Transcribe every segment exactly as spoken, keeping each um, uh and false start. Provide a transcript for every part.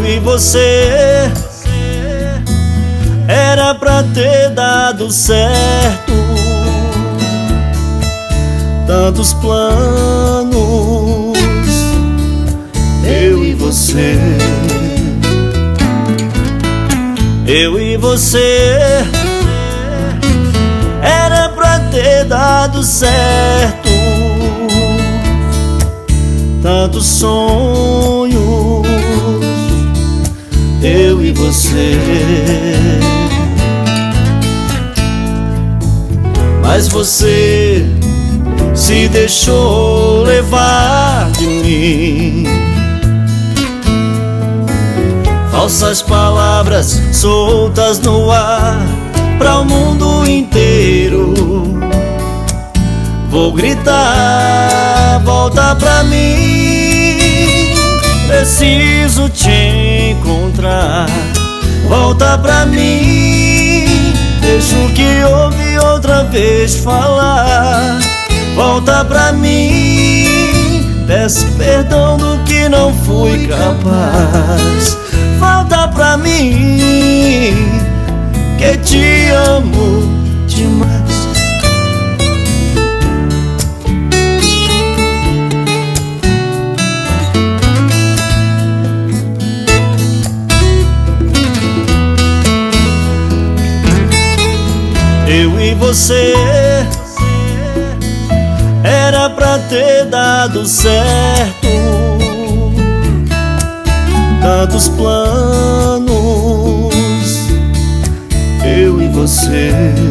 e você era pra ter dado certo. Tantos planos, eu e você. Eu e você era pra ter dado certo. Tantos sonhos, eu e você. Mas você se deixou levar de mim. Falsas palavras soltas no ar para o mundo inteiro. Vou gritar, volta pra mim. Preciso te encontrar. Volta pra mim. Deixa o que ouvi outra vez falar. Volta pra mim. Peço perdão do que não fui capaz. Volta pra mim, que te amo demais. Eu e você era pra ter dado certo. Tantos planos, eu e você.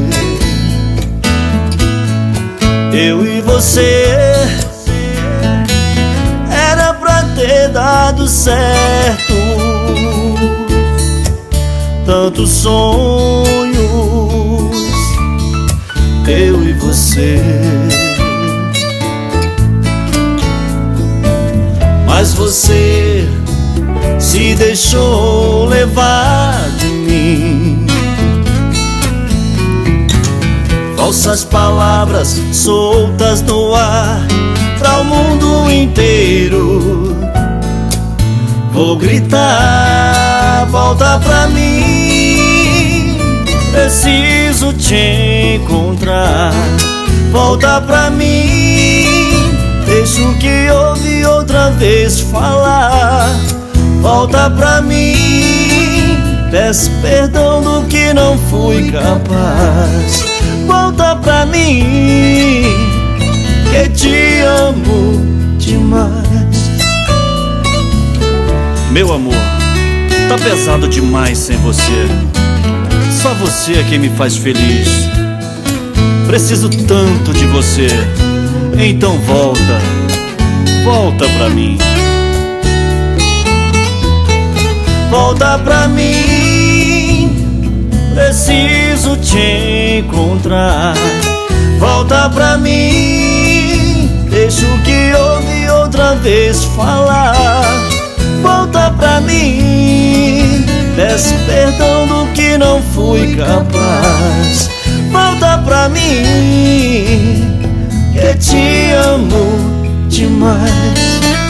Eu e você era pra ter dado certo. Tantos sonhos, eu e você. Mas você se deixou levar de mim. Falsas palavras soltas no ar para o mundo inteiro. Vou gritar, volta pra mim. Preciso te encontrar. Volta pra mim. Deixa o que ouvi outra vez falar. Volta pra mim. Peço perdão do que não fui capaz. Volta pra mim, que te amo demais. Meu amor, tá pesado demais sem você. Só você é quem me faz feliz. Preciso tanto de você. Então volta, volta pra mim. Volta pra mim, preciso te encontrar. Volta pra mim, deixa o que ouvi outra vez falar. Volta pra mim, peço perdão do que não fui capaz. Volta pra mim, que te amo demais.